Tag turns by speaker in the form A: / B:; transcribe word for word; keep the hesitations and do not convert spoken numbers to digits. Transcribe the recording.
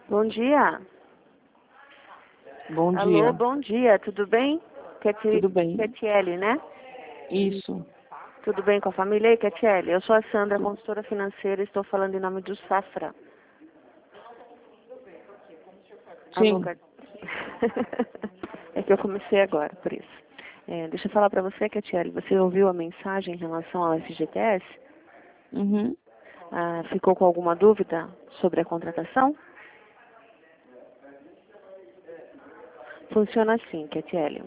A: Bom dia.
B: Bom
A: Alô,
B: dia.
A: bom dia, tudo bem? Cat...
B: Tudo bem?
A: Catiele, né?
B: Isso.
A: Tudo bem com a família aí, Catiele? Eu sou a Sandra,
B: Tu-
A: consultora financeira, estou falando em nome do Safra. Alô,
B: Sim.
A: Cat... É que eu comecei agora, por isso. É, deixa eu falar para você, Catiele, você ouviu a mensagem em relação ao F G T S?
B: Uhum.
A: Ah, ficou com alguma dúvida sobre a contratação? Funciona assim, Catiele.